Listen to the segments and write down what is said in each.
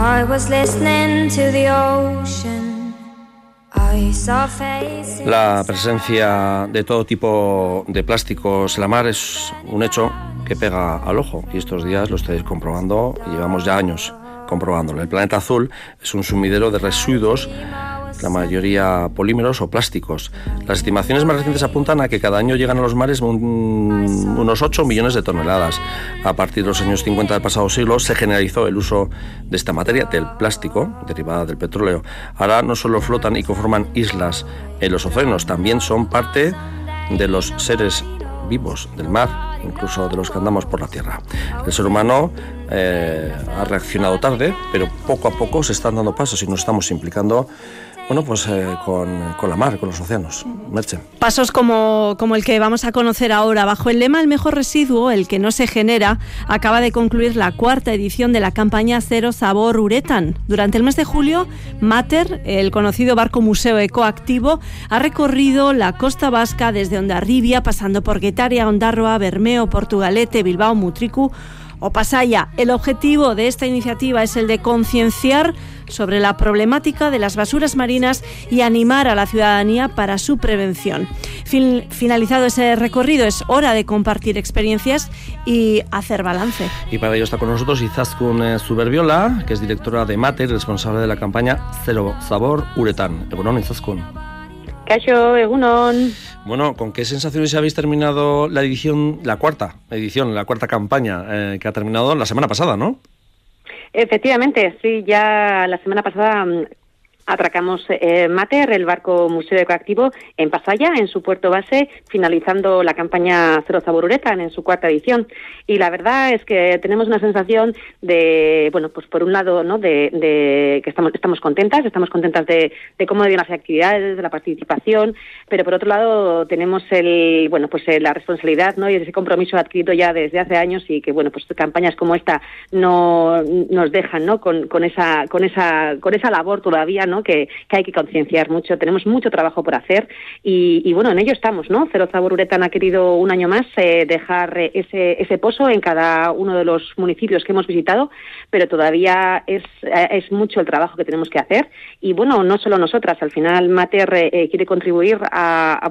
I was listening to the ocean. I saw faces. La presencia de todo tipo de plásticos en la mar es un hecho que pega al ojo y estos días lo estáis comprobando y llevamos ya años comprobándolo. El planeta azul es un sumidero de residuos, la mayoría polímeros o plásticos. Las estimaciones más recientes apuntan a que cada año llegan a los mares unos 8 millones de toneladas. A partir de los años 50 del pasado siglo se generalizó el uso de esta materia, del plástico, derivada del petróleo. Ahora no solo flotan y conforman islas en los océanos, también son parte de los seres vivos del mar, incluso de los que andamos por la tierra. El ser humano ha reaccionado tarde, pero poco a poco se están dando pasos y nos estamos implicando con la mar, con los océanos. Merche. Pasos como el que vamos a conocer ahora. Bajo el lema "El mejor residuo, el que no se genera", acaba de concluir la 4ª edición de la campaña Cero Sabor Uretan. Durante el mes de julio, Mater, el conocido barco museo ecoactivo, ha recorrido la costa vasca desde Hondarribia, pasando por Getaria, Ondarroa, Bermeo, Portugalete, Bilbao, Mutriku o Pasaia. El objetivo de esta iniciativa es el de concienciar sobre la problemática de las basuras marinas y animar a la ciudadanía para su prevención. Finalizado ese recorrido, es hora de compartir experiencias y hacer balance. Y para ello está con nosotros Izaskun Zuberbiola, que es directora de Mater, responsable de la campaña Cero Sabor Uretan. Egunon, Izaskun. Kaixo, egunon. Bueno, ¿con qué sensaciones habéis terminado la cuarta campaña que ha terminado la semana pasada, no? Efectivamente, sí, ya la semana pasada atracamos Mater, el barco museo ecoactivo, en Pasaia, en su puerto base, finalizando la campaña Cero Sabor Uretan en su 4ª edición. Y la verdad es que tenemos una sensación de, bueno, pues por un lado, ¿no?, de que estamos contentas de cómo han ido las actividades, de la participación, pero por otro lado tenemos la responsabilidad, ¿no?, y ese compromiso adquirido ya desde hace años y que, bueno, pues campañas como esta no nos dejan, ¿no?, con esa labor todavía, ¿no?, que hay que concienciar mucho. Tenemos mucho trabajo por hacer y bueno, en ello estamos, ¿no? Cero Sabor Uretan ha querido un año más dejar ese pozo en cada uno de los municipios que hemos visitado, pero todavía es mucho el trabajo que tenemos que hacer y bueno, no solo nosotras, al final Mater quiere contribuir a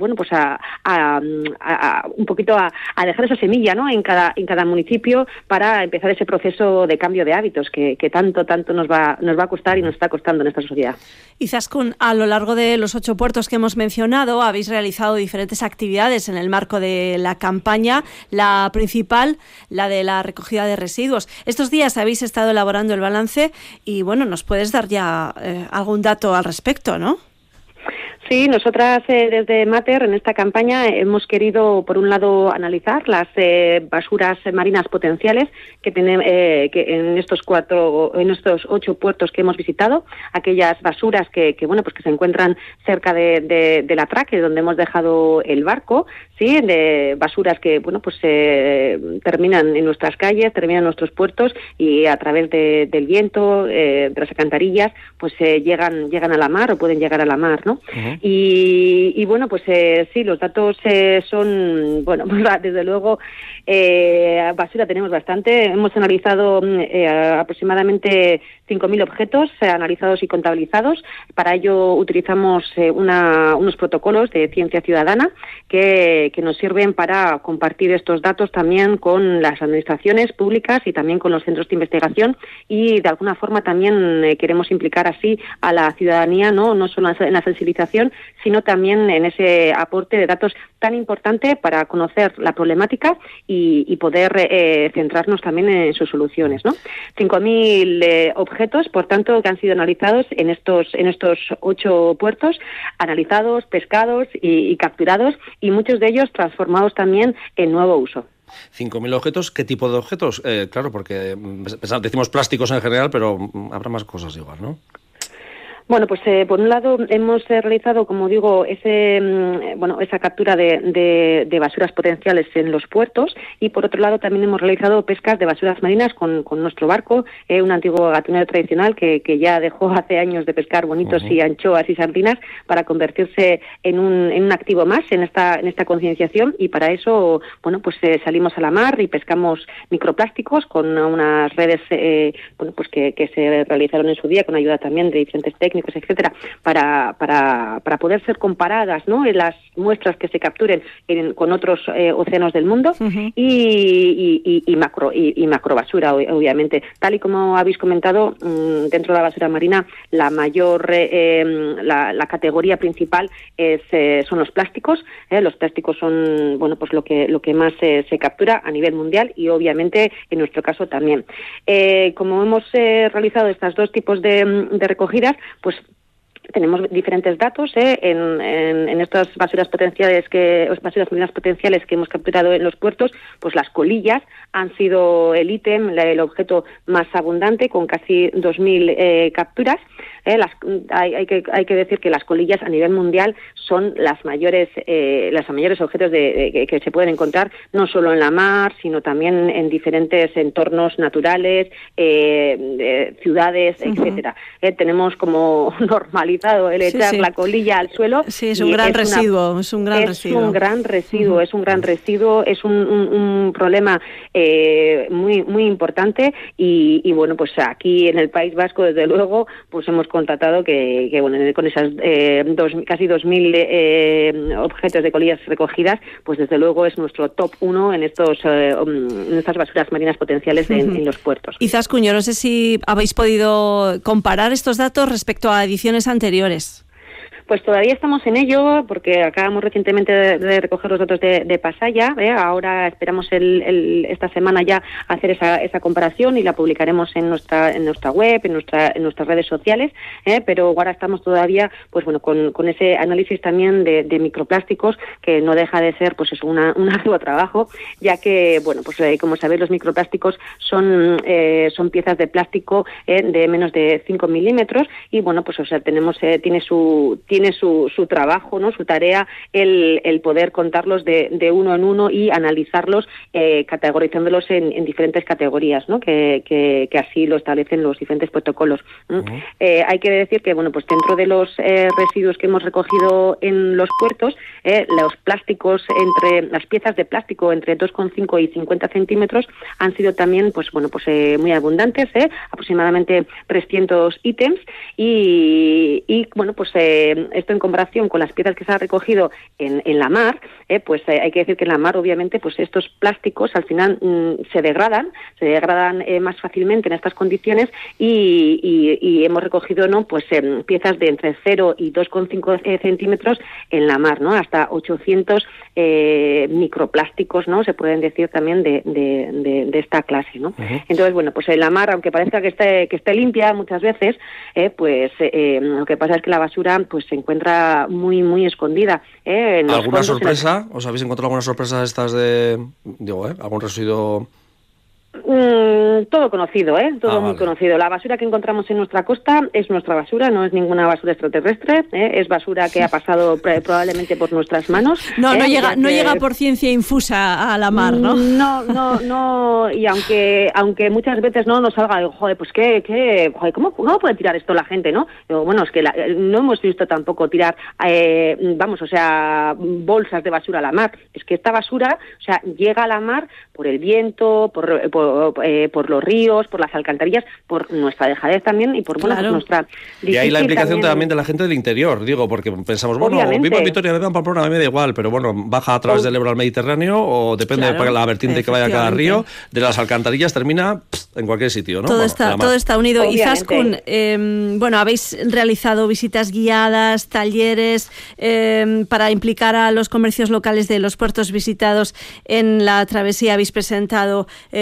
un poquito a dejar esa semilla, ¿no?, en cada municipio para empezar ese proceso de cambio de hábitos que tanto nos va a costar y nos está costando en esta sociedad. Izaskun, a lo largo de los 8 puertos que hemos mencionado, habéis realizado diferentes actividades en el marco de la campaña. La principal, la de la recogida de residuos. Estos días habéis estado elaborando el balance y, bueno, nos puedes dar ya algún dato al respecto, ¿no? Sí, nosotras desde Mater en esta campaña hemos querido, por un lado, analizar las basuras marinas potenciales que en estos 8 puertos que hemos visitado, aquellas basuras que se encuentran cerca del atraque donde hemos dejado el barco, sí, de basuras que terminan en nuestras calles, terminan en nuestros puertos y a través del viento, de las alcantarillas, llegan a la mar o pueden llegar a la mar, ¿no? Uh-huh. Y bueno, sí, los datos son, desde luego, basura tenemos bastante. Hemos analizado aproximadamente 5.000 objetos analizados y contabilizados. Para ello utilizamos unos protocolos de ciencia ciudadana que nos sirven para compartir estos datos también con las administraciones públicas y también con los centros de investigación y de alguna forma también queremos implicar así a la ciudadanía, no solo en la sensibilización, sino también en ese aporte de datos tan importante para conocer la problemática y poder centrarnos también en sus soluciones, ¿no? 5.000 objetos, por tanto, que han sido analizados en estos 8 puertos, analizados, pescados y capturados, y muchos de ellos transformados también en nuevo uso. 5.000 objetos, ¿qué tipo de objetos? Claro, porque decimos plásticos en general, pero habrá más cosas igual, ¿no? Bueno, pues por un lado hemos realizado, como digo, esa captura de basuras potenciales en los puertos, y por otro lado también hemos realizado pescas de basuras marinas con nuestro barco, un antiguo gatunero tradicional que ya dejó hace años de pescar bonitos y anchoas y sardinas para convertirse en un activo más en esta concienciación, y para eso, bueno, pues salimos a la mar y pescamos microplásticos con unas redes, pues que se realizaron en su día con ayuda también de diferentes técnicos, etcétera, para poder ser comparadas, ¿no?, en las muestras que se capturen con otros océanos del mundo, y macrobasura, obviamente. Tal y como habéis comentado, dentro de la basura marina, la mayor, la categoría principal son los plásticos. Los plásticos son, bueno, pues lo que más se captura a nivel mundial, y obviamente en nuestro caso también. Como hemos realizado estos dos tipos de recogidas, pues tenemos diferentes datos en estas basuras marinas potenciales que hemos capturado en los puertos. Pues las colillas han sido el ítem, el objeto más abundante, con casi 2.000 capturas. Hay que decir que las colillas a nivel mundial son las mayores objetos que se pueden encontrar, no solo en la mar, sino también en diferentes entornos naturales, ciudades, etcétera. Tenemos como normalizado el echar la colilla al suelo. Sí, es un gran residuo. Es un gran residuo, es un problema muy, muy importante, y bueno, pues aquí en el País Vasco, desde luego, pues hemos constatado que bueno, con esas casi 2.000 objetos de colillas recogidas, pues desde luego es nuestro top 1 en estas basuras marinas potenciales en los puertos. Izaskun, yo no sé si habéis podido comparar estos datos respecto a ediciones anteriores. Pues todavía estamos en ello, porque acabamos recientemente de recoger los datos de Pasaia. Ahora esperamos esta semana ya hacer esa comparación, y la publicaremos en nuestra web, en nuestras redes sociales. Pero ahora estamos todavía, pues bueno, con ese análisis también de microplásticos, que no deja de ser, pues eso, un arduo trabajo, ya que, bueno, pues como sabéis, los microplásticos son piezas de plástico de menos de 5 milímetros, y bueno, pues o sea, tiene su trabajo, ¿no?, su tarea, el poder contarlos de uno en uno y analizarlos, categorizándolos en diferentes categorías, ¿no?, que así lo establecen los diferentes protocolos. Hay que decir que, bueno, pues dentro de los residuos que hemos recogido en los puertos, los plásticos, las piezas de plástico entre 2,5 y 50 centímetros han sido también, pues bueno, pues muy abundantes, aproximadamente 300 ítems, y bueno, pues esto en comparación con las piezas que se han recogido en la mar, pues hay que decir que en la mar, obviamente, pues estos plásticos al final se degradan más fácilmente en estas condiciones, y hemos recogido, ¿no?, pues piezas de entre 0 y 2,5 centímetros en la mar, ¿no?, hasta 800 microplásticos, ¿no?, se pueden decir también de esta clase, ¿no? Entonces, bueno, pues en la mar, aunque parezca que esté limpia muchas veces, pues lo que pasa es que la basura pues se encuentra muy, muy escondida. ¿Alguna sorpresa? ¿Os habéis encontrado alguna sorpresa de estas algún residuo? Todo conocido, todo muy conocido. La basura que encontramos en nuestra costa es nuestra basura, no es ninguna basura extraterrestre, es basura que ha pasado probablemente por nuestras manos. No llega por ciencia infusa a la mar, ¿no? No, y aunque muchas veces no nos salga, joder, pues ¿cómo puede tirar esto la gente, no? Bueno, es que no hemos visto tampoco tirar, bolsas de basura a la mar. Es que esta basura, o sea, llega a la mar por el viento, por los ríos, por las alcantarillas, por nuestra dejadez también, y por nuestra... Y ahí la implicación también de la gente del interior, digo, porque pensamos, bueno, vivo en Vitoria, me Pamplona, me da igual, pero bueno, baja a través del Ebro al Mediterráneo, o depende de la vertiente que vaya a cada río, de las alcantarillas termina en cualquier sitio, ¿no? Todo está unido. Izaskun, bueno, habéis realizado visitas guiadas, talleres, para implicar a los comercios locales de los puertos visitados en la travesía. Habéis presentado una campaña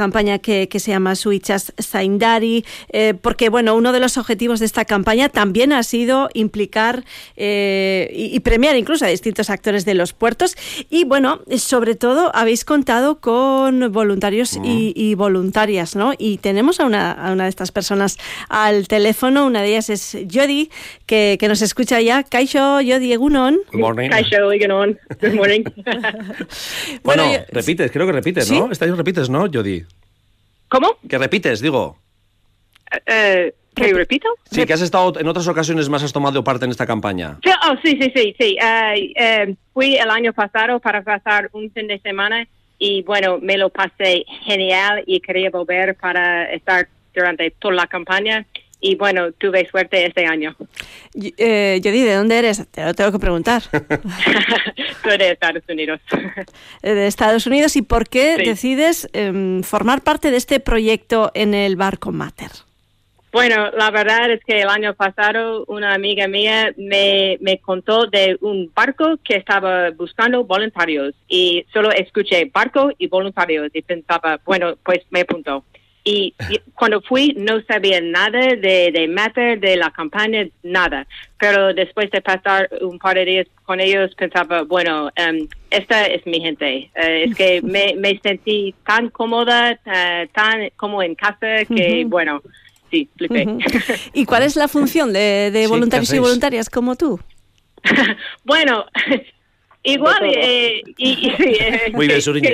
campaña que se llama Suitzas Zaindari, porque bueno, uno de los objetivos de esta campaña también ha sido implicar y premiar incluso a distintos actores de los puertos. Y bueno, sobre todo habéis contado con voluntarios y voluntarias, ¿no? Y tenemos a una de estas personas al teléfono. Una de ellas es Jodi, que nos escucha ya. Kaixo, Jodi, egunon. Good morning. Kaixo, egunon. Good morning. Bueno, repites, creo que repites, ¿no? ¿Sí? Esta vez repites, ¿no, Jodi? ¿Cómo? Que repites, digo. ¿Que repito? Sí, que has estado en otras ocasiones más, has tomado parte en esta campaña. Sí. Fui el año pasado para pasar un fin de semana y bueno, me lo pasé genial y quería volver para estar durante toda la campaña. Y bueno, tuve suerte este año. Jodi, ¿de dónde eres? Te lo tengo que preguntar. Soy de Estados Unidos. De Estados Unidos. ¿Y por qué decides formar parte de este proyecto en el barco Mater? Bueno, la verdad es que el año pasado una amiga mía me contó de un barco que estaba buscando voluntarios. Y solo escuché barco y voluntarios y pensaba, bueno, pues me apuntó. Y cuando fui no sabía nada de Mater, de la campaña, nada. Pero después de pasar un par de días con ellos pensaba, bueno, esta es mi gente. Es que me sentí tan cómoda, tan como en casa que, bueno, sí, flipé. ¿Y cuál es la función de voluntarios y voluntarias como tú? Bueno... Igual, muy bien, Suriña,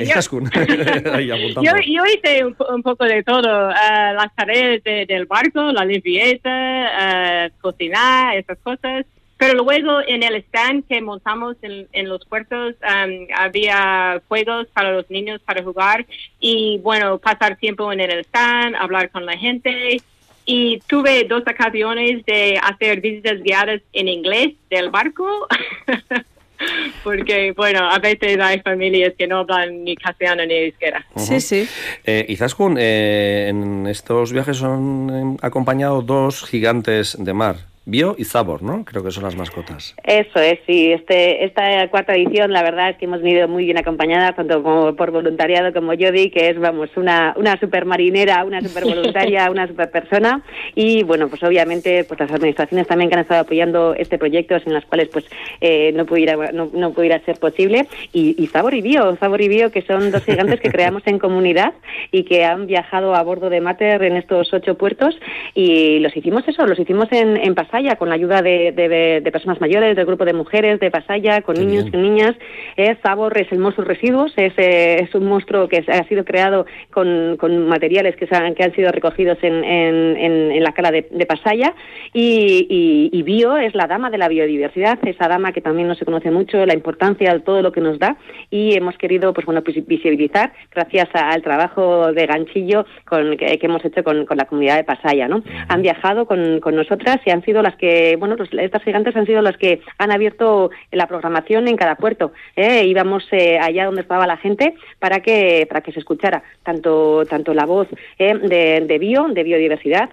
yo hice un poco de todo, las tareas del barco, la limpieza, cocinar, esas cosas. Pero luego en el stand que montamos en los puertos había juegos para los niños para jugar y bueno, pasar tiempo en el stand, hablar con la gente. Y tuve 2 ocasiones de hacer visitas guiadas en inglés del barco. Porque, bueno, a veces hay familias que no hablan ni castellano ni euskera. Sí. Izaskun, en estos viajes han acompañado 2 gigantes de mar, Bio y Zabor, ¿no? Creo que son las mascotas. Eso es, sí. Esta 4ª edición, la verdad es que hemos venido muy bien acompañadas, tanto como por voluntariado como Jodi, que es, vamos, una super marinera, una super voluntaria, una super persona. Y, bueno, pues obviamente pues las administraciones también que han estado apoyando este proyecto, sin las cuales pues no pudiera ser posible. Y Zabor y Bio, que son 2 gigantes que creamos en comunidad y que han viajado a bordo de Mater en estos 8 puertos. Y los hicimos en Pasaya, con la ayuda de personas mayores, del grupo de mujeres de Pasaya, con niños y niñas. Zabor es el monstruo residuos, es un monstruo que ha sido creado con materiales que han sido recogidos en la cala de Pasaya, y Bio es la dama de la biodiversidad, esa dama que también no se conoce mucho, la importancia de todo lo que nos da, y hemos querido pues visibilizar gracias al trabajo de ganchillo que hemos hecho con la comunidad de Pasaya, ¿no? Han viajado con nosotras y han sido las que, bueno, estas gigantes han sido las que han abierto la programación en cada puerto. Íbamos allá donde estaba la gente para que se escuchara tanto la voz de biodiversidad,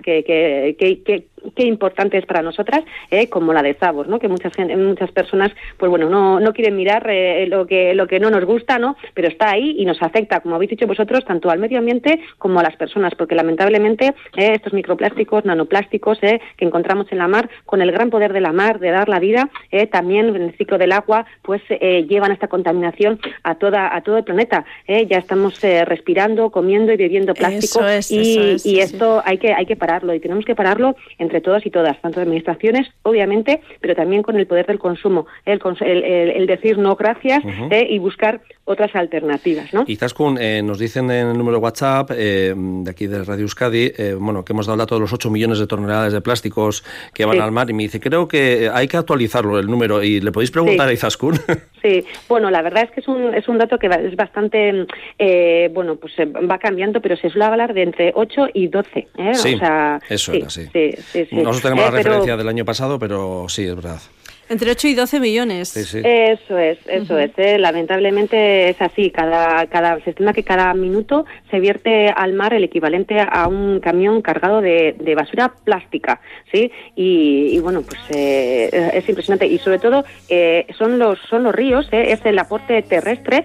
qué importante es para nosotras, como la de Zabor, ¿no? Que muchas personas, pues bueno, no quieren mirar lo que no nos gusta, ¿no? Pero está ahí y nos afecta, como habéis dicho vosotros, tanto al medio ambiente como a las personas, porque lamentablemente estos microplásticos, nanoplásticos que encontramos en la mar, con el gran poder de la mar de dar la vida, también en el ciclo del agua, pues llevan esta contaminación a todo el planeta. Ya estamos respirando, comiendo y bebiendo plástico. Eso es. Esto hay que pararlo, y tenemos que pararlo entre todos y todas, tanto administraciones, obviamente, pero también con el poder del consumo, el decir no gracias, y buscar otras alternativas, ¿no? Y Izaskun, nos dicen en el número de WhatsApp de aquí de Radio Euskadi, bueno, que hemos dado datos de los 8 millones de toneladas de plásticos que van al mar, y me dice, creo que hay que actualizarlo el número, y le podéis preguntar a Izaskun. Sí, bueno, la verdad es que es un dato que es bastante, bueno, pues va cambiando, pero se suele hablar de entre 8 y 12. Sí, o sea, eso sí, era, sí. Sí. Nosotros tenemos la referencia del año pasado, pero sí, es verdad. Entre 8 y 12 millones. Sí, sí. Eso es. Lamentablemente es así. Se estima que cada minuto se vierte al mar el equivalente a un camión cargado de basura plástica, ¿sí? Y bueno, pues es impresionante. Y sobre todo son los ríos, es el aporte terrestre,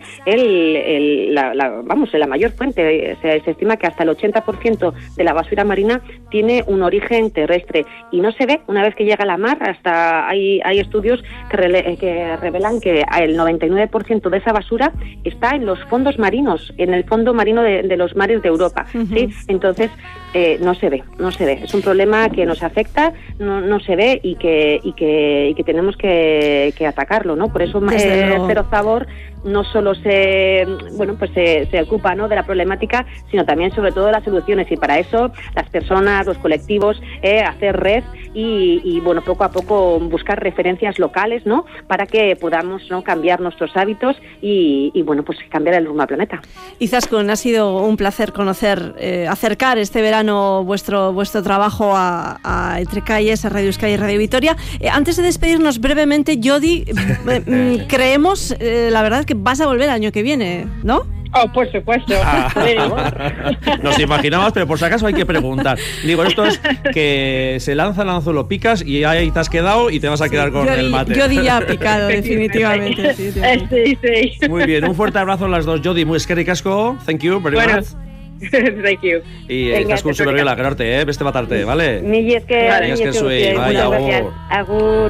la mayor fuente. Se estima que hasta el 80% de la basura marina tiene un origen terrestre y no se ve una vez que llega a la mar. Hasta hay estudios que revelan que el 99% de esa basura está en los fondos marinos, en el fondo marino de los mares de Europa, ¿sí? Entonces no se ve. Es un problema que nos afecta, no se ve y que tenemos que atacarlo, ¿no? Por eso Cero Sabor no solo se ocupa, ¿no?, de la problemática, sino también sobre todo de las soluciones, y para eso las personas, los colectivos, hacer red y bueno, poco a poco buscar referencias locales, ¿no?, para que podamos, ¿no?, cambiar nuestros hábitos y bueno, pues cambiar el rumbo al planeta. Izaskun, ha sido un placer conocer, acercar este verano vuestro trabajo a Entre Calles, a Radio Euskadi y Radio Vitoria. Antes de despedirnos brevemente, Jodi, creemos, la verdad, que vas a volver el año que viene, ¿no? Oh, por supuesto. Nos imaginamos, pero por si acaso hay que preguntar. Digo, esto es que se lanza el anzuelo, picas y ahí te has quedado y te vas a quedar con el mate. Jodi ya ha picado, definitivamente. Sí. Muy bien, un fuerte abrazo a las dos. Jodi, muy eskerrik asko. Thank you very much. Thank you. Y Izaskun Superviola, gerarte, beste bat arte, ¿vale? Mila esker, Vale, esker zuei, bai, agur. Agur.